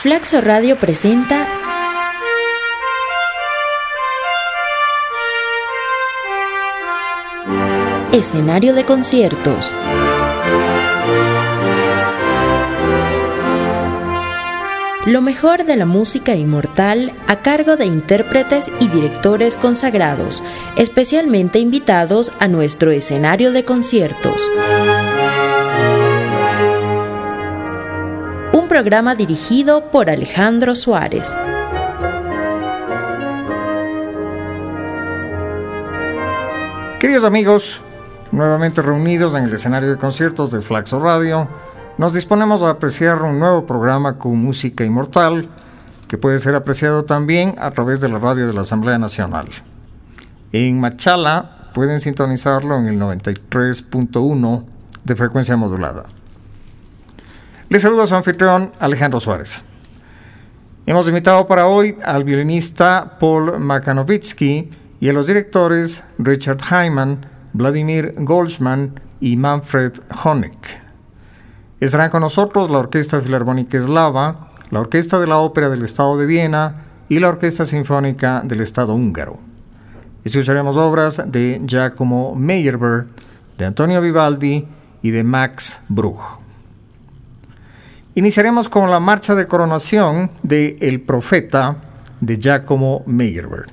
Flaxo Radio presenta Escenario de conciertos. Lo mejor de la música inmortal a cargo de intérpretes y directores consagrados, especialmente invitados a nuestro escenario de conciertos. Un programa dirigido por Alejandro Suárez. Queridos amigos, nuevamente reunidos en el escenario de conciertos de Flaxo Radio, nos disponemos a apreciar un nuevo programa con música inmortal que puede ser apreciado también a través de la radio de la Asamblea Nacional. En Machala pueden sintonizarlo en el 93.1 de frecuencia modulada. Les saluda su anfitrión Alejandro Suárez. Hemos invitado para hoy al violinista Paul Machanovitsky y a los directores Richard Hyman, Vladimir Goldschman y Manfred Honeck. Estarán con nosotros la Orquesta Filarmónica Eslava, la Orquesta de la Ópera del Estado de Viena y la Orquesta Sinfónica del Estado húngaro. Escucharemos obras de Giacomo Meyerbeer, de Antonio Vivaldi y de Max Bruch. Iniciaremos con la marcha de coronación de El Profeta de Giacomo Meyerbeer.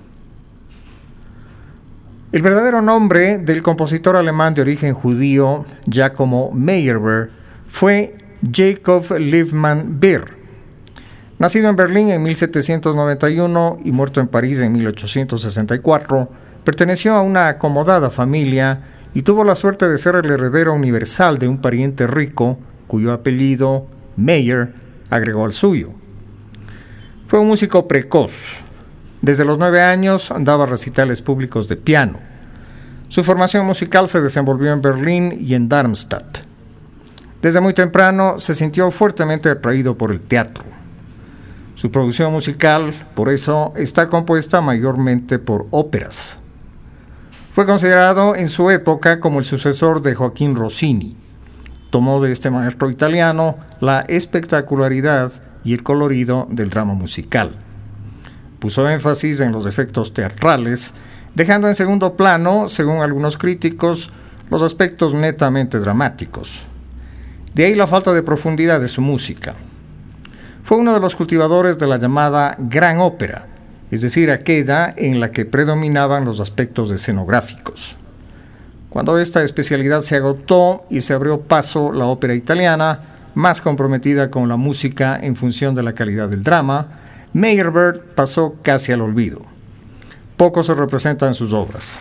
El verdadero nombre del compositor alemán de origen judío Giacomo Meyerbeer fue Jacob Liebmann Beer. Nacido en Berlín en 1791 y muerto en París en 1864, perteneció a una acomodada familia y tuvo la suerte de ser el heredero universal de un pariente rico cuyo apellido Meyer agregó al suyo. Fue un músico precoz. Desde los 9 años daba recitales públicos de piano. Su formación musical se desenvolvió en Berlín y en Darmstadt. Desde muy temprano se sintió fuertemente atraído por el teatro. Su producción musical, por eso, está compuesta mayormente por óperas. Fue considerado en su época como el sucesor de Joaquín Rossini. Tomó de este maestro italiano la espectacularidad y el colorido del drama musical. Puso énfasis en los efectos teatrales, dejando en segundo plano, según algunos críticos, los aspectos netamente dramáticos. De ahí la falta de profundidad de su música. Fue uno de los cultivadores de la llamada gran ópera, es decir, aquella en la que predominaban los aspectos escenográficos. Cuando esta especialidad se agotó y se abrió paso la ópera italiana, más comprometida con la música en función de la calidad del drama, Meyerbeer pasó casi al olvido. Poco se representa en sus obras.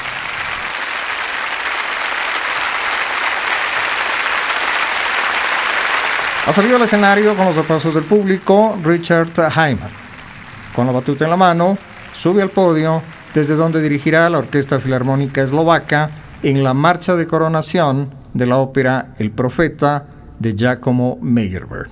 Ha salido al escenario con los aplausos del público Richard Hyman. Con la batuta en la mano, sube al podio, desde donde dirigirá la Orquesta Filarmónica Eslovaca en la marcha de coronación de la ópera El Profeta de Giacomo Meyerbeer.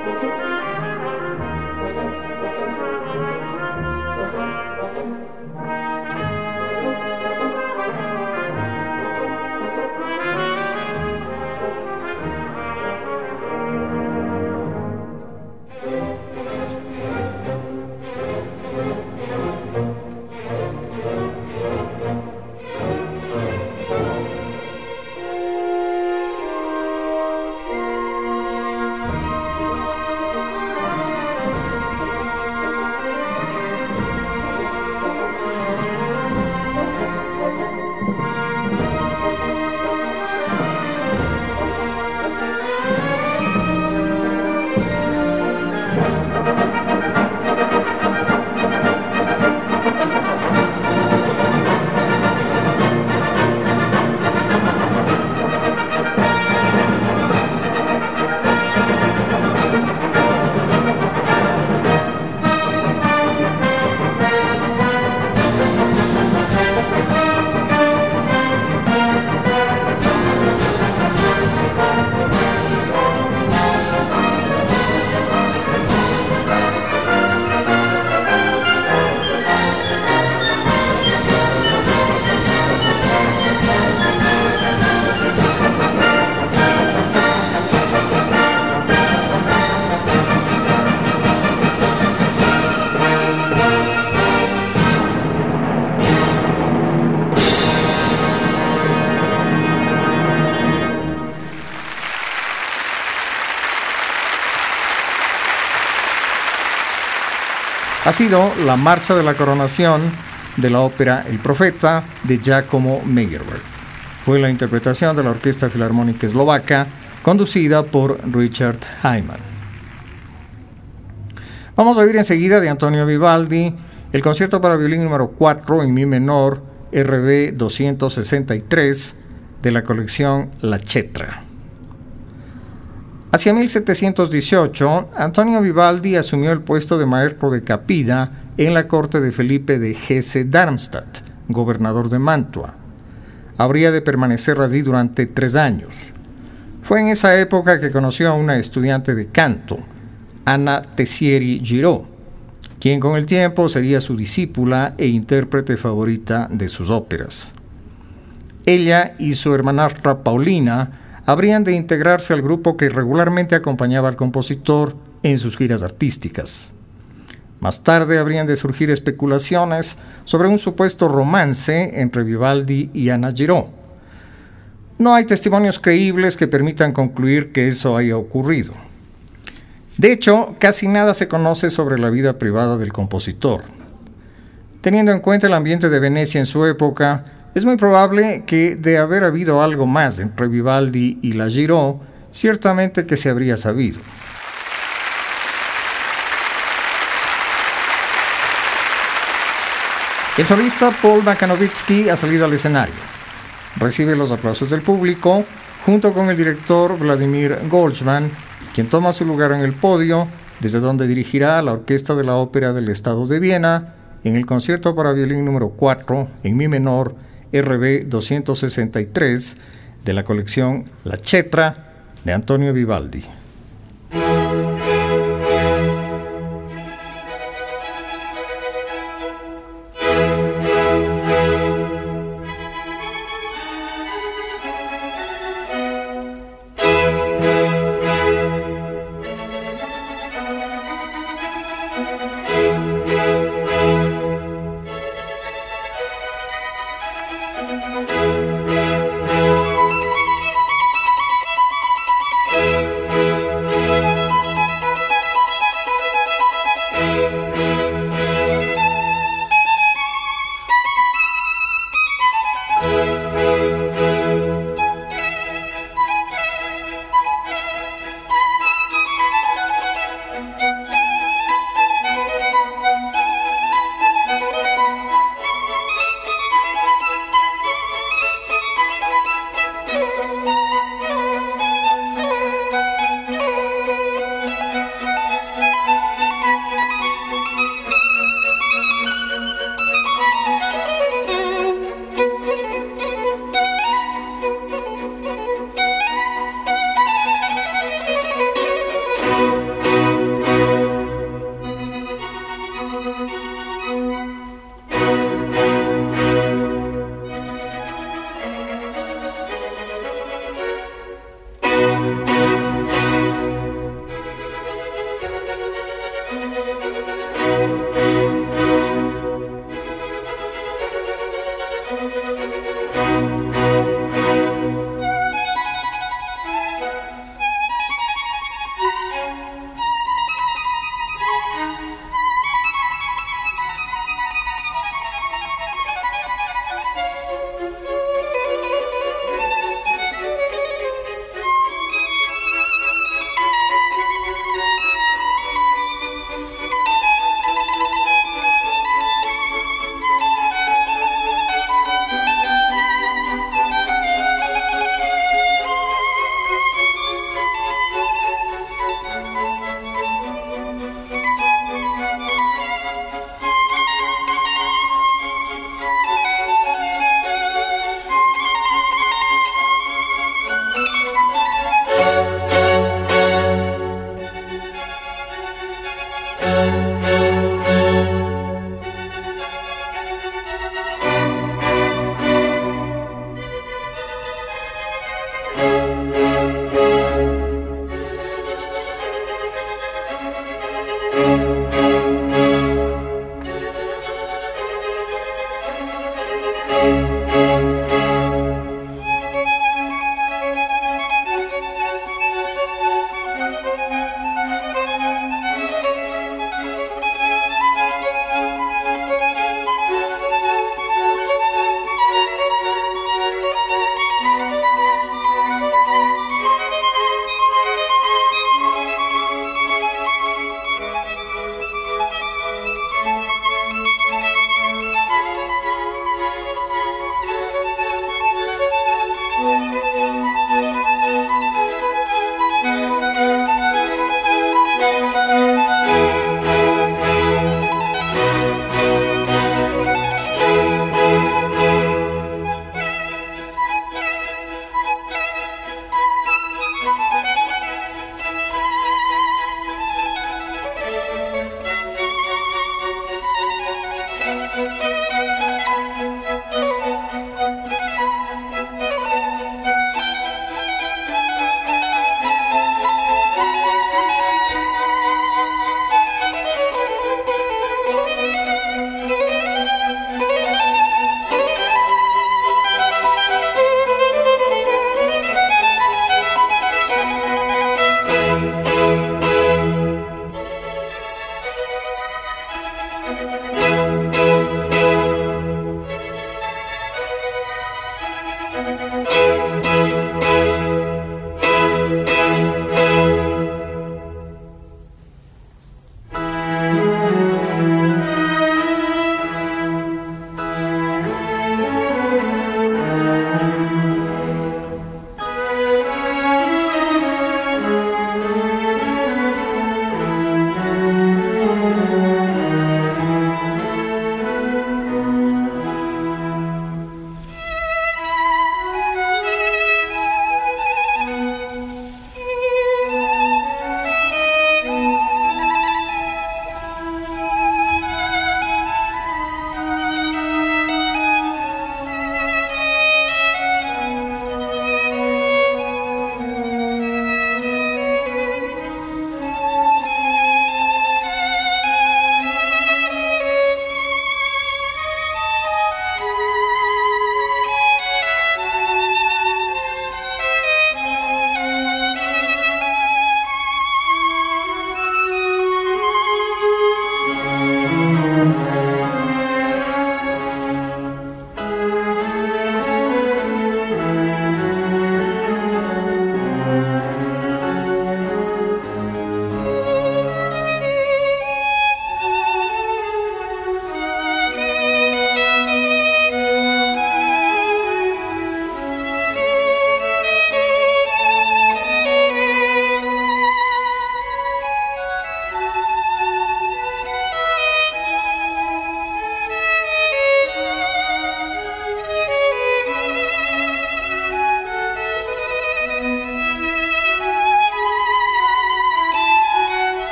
Ha sido la marcha de la coronación de la ópera El Profeta de Giacomo Meyerbeer. Fue la interpretación de la Orquesta Filarmónica Eslovaca, conducida por Richard Hyman. Vamos a oír enseguida de Antonio Vivaldi el concierto para violín número 4 en mi menor, RB 263, de la colección La Cetra. Hacia 1718, Antonio Vivaldi asumió el puesto de maestro de capilla en la corte de Felipe de Hesse-Darmstadt, gobernador de Mantua. Habría de permanecer allí durante 3 años. Fue en esa época que conoció a una estudiante de canto, Anna Tessieri-Giraud, quien con el tiempo sería su discípula e intérprete favorita de sus óperas. Ella y su hermanastra Paulina habrían de integrarse al grupo que regularmente acompañaba al compositor en sus giras artísticas. Más tarde habrían de surgir especulaciones sobre un supuesto romance entre Vivaldi y Anna Giraud. No hay testimonios creíbles que permitan concluir que eso haya ocurrido. De hecho, casi nada se conoce sobre la vida privada del compositor. Teniendo en cuenta el ambiente de Venecia en su época, es muy probable que, de haber habido algo más entre Vivaldi y la Giraud, ciertamente que se habría sabido. El solista Paul Makhnovitsky ha salido al escenario. Recibe los aplausos del público, junto con el director Vladimir Goldsman, quien toma su lugar en el podio, desde donde dirigirá a la Orquesta de la Ópera del Estado de Viena en el concierto para violín número 4 en mi menor, RB 263, de la colección La Cetra de Antonio Vivaldi.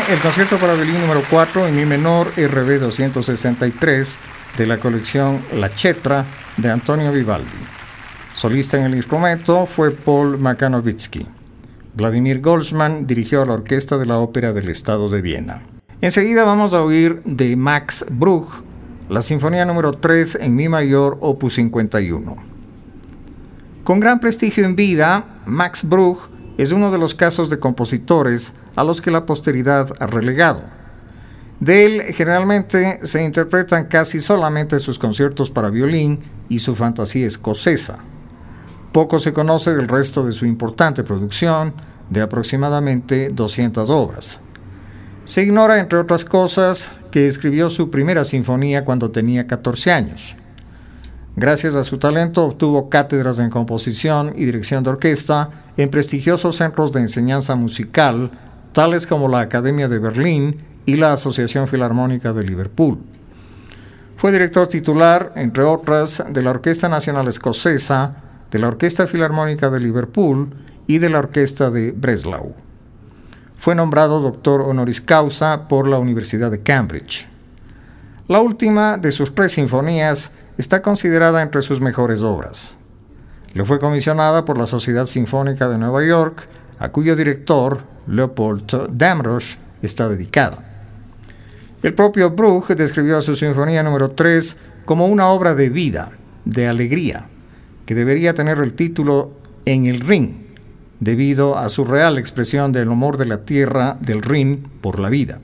el concierto para violín número 4 en mi menor RB 263 de la colección La Chetra de Antonio Vivaldi. Solista en el instrumento fue Paul Makhnovitsky. Vladimir Goldsman dirigió la orquesta de la Ópera del Estado de Viena. Enseguida vamos a oír de Max Bruch la Sinfonía número 3 en Mi mayor, opus 51. Con gran prestigio en vida, Max Bruch es uno de los casos de compositores a los que la posteridad ha relegado. De él generalmente se interpretan casi solamente sus conciertos para violín y su fantasía escocesa. Poco se conoce del resto de su importante producción, de aproximadamente 200 obras. Se ignora, entre otras cosas, que escribió su primera sinfonía cuando tenía 14 años. Gracias a su talento obtuvo cátedras en composición y dirección de orquesta en prestigiosos centros de enseñanza musical, tales como la Academia de Berlín y la Asociación Filarmónica de Liverpool. Fue director titular, entre otras, de la Orquesta Nacional Escocesa, de la Orquesta Filarmónica de Liverpool y de la Orquesta de Breslau. Fue nombrado doctor honoris causa por la Universidad de Cambridge. La última de sus 3 sinfonías está considerada entre sus mejores obras. Le fue comisionada por la Sociedad Sinfónica de Nueva York, a cuyo director, Leopold Damrosch, está dedicada. El propio Bruch describió su Sinfonía número 3 como una obra de vida, de alegría, que debería tener el título En el Rin, debido a su real expresión del amor de la tierra del Rin por la vida.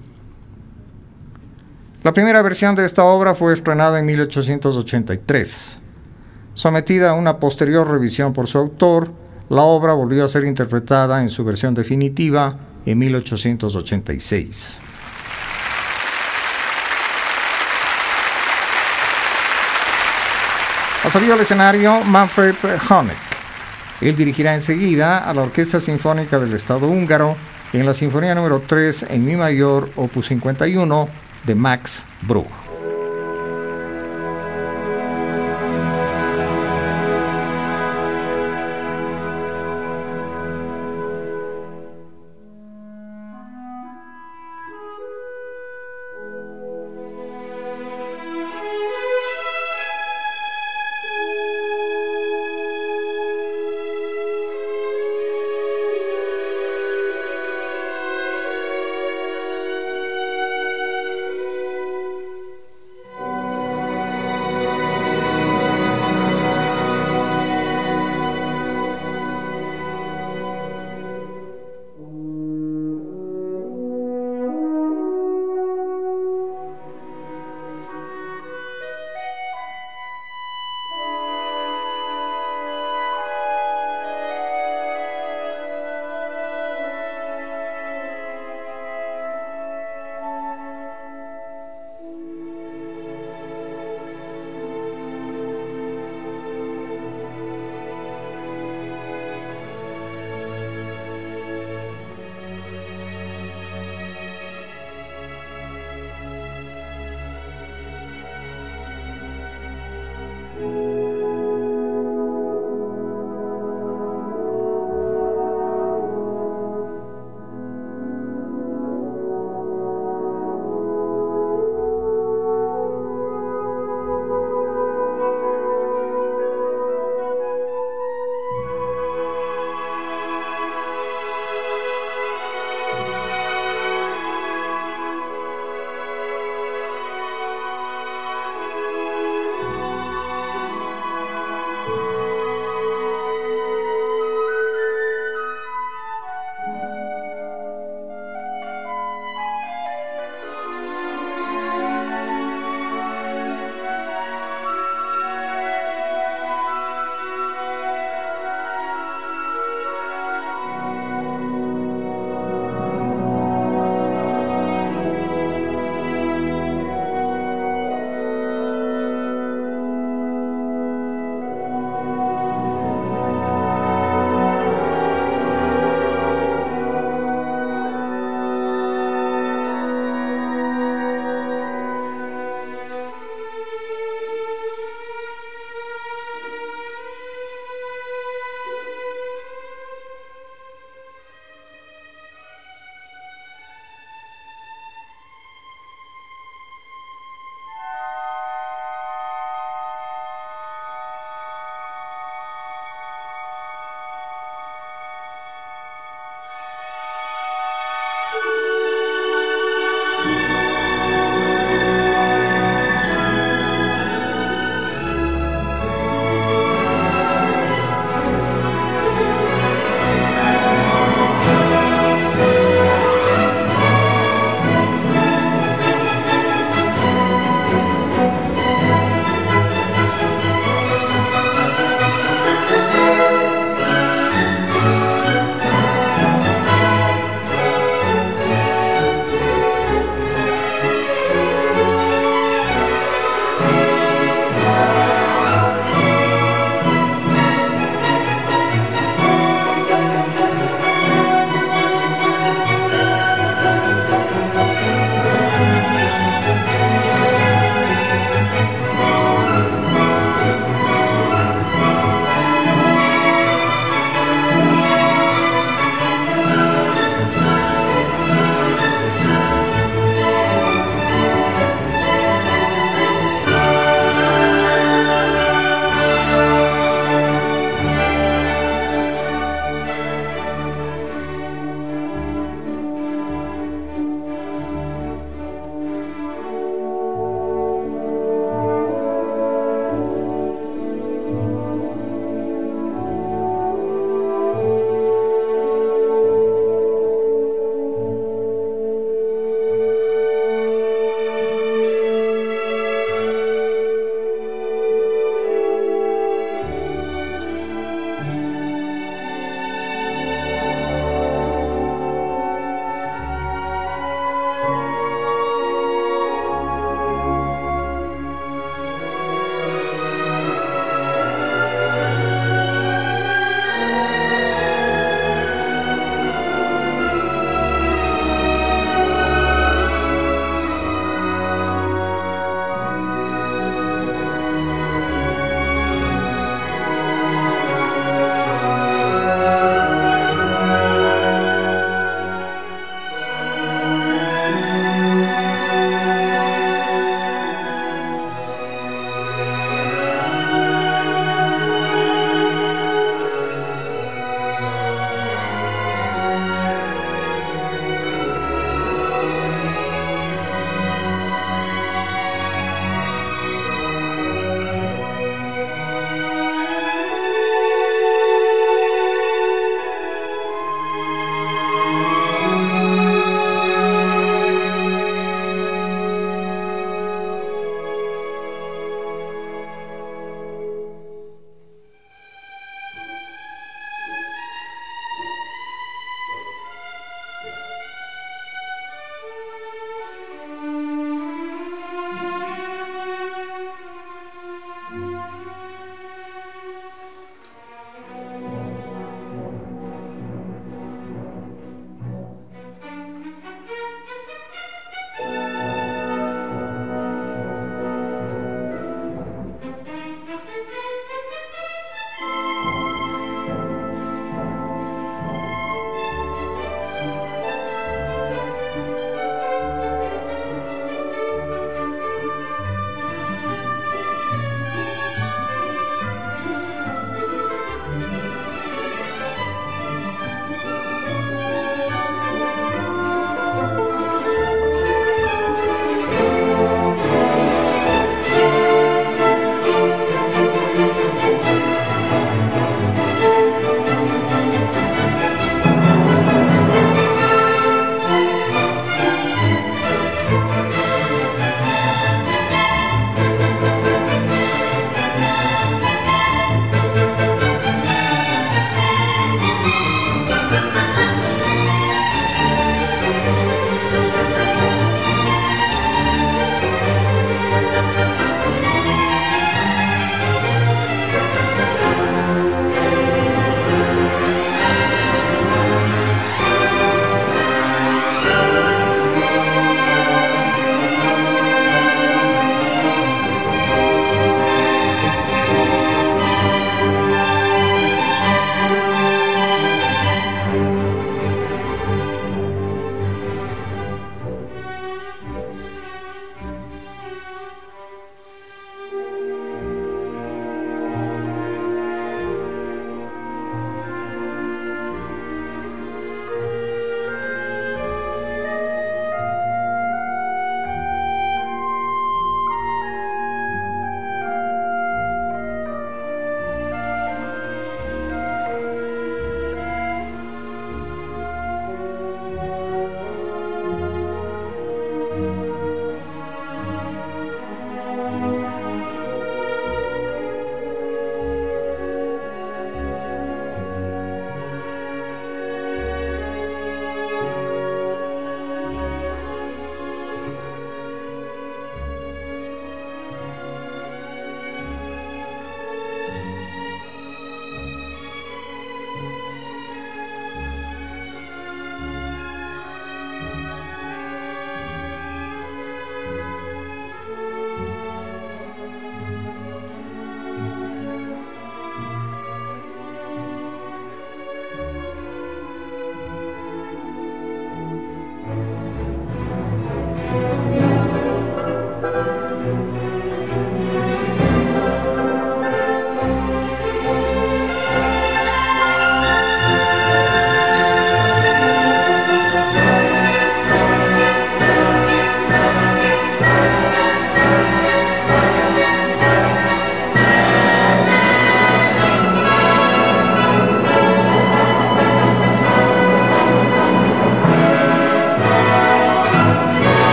La primera versión de esta obra fue estrenada en 1883. Sometida a una posterior revisión por su autor, la obra volvió a ser interpretada en su versión definitiva en 1886. Ha salido al escenario Manfred Honeck. Él dirigirá enseguida a la Orquesta Sinfónica del Estado húngaro en la Sinfonía número 3 en Mi mayor, opus 51 de Max Bruch.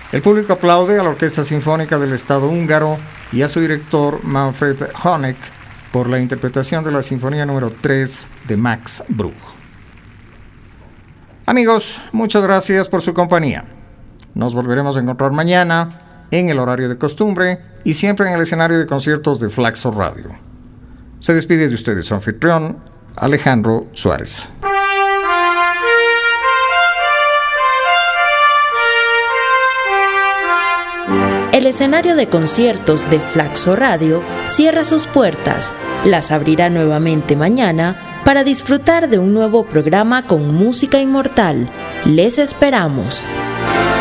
El público aplaude a la Orquesta Sinfónica del Estado húngaro y a su director Manfred Honeck por la interpretación de la Sinfonía número 3 de Max Bruch. Amigos, muchas gracias por su compañía. Nos volveremos a encontrar mañana en el horario de costumbre y siempre en el escenario de conciertos de Flaxo Radio. Se despide de ustedes su anfitrión, Alejandro Suárez. El escenario de conciertos de Flaxo Radio cierra sus puertas. Las abrirá nuevamente mañana para disfrutar de un nuevo programa con música inmortal. Les esperamos.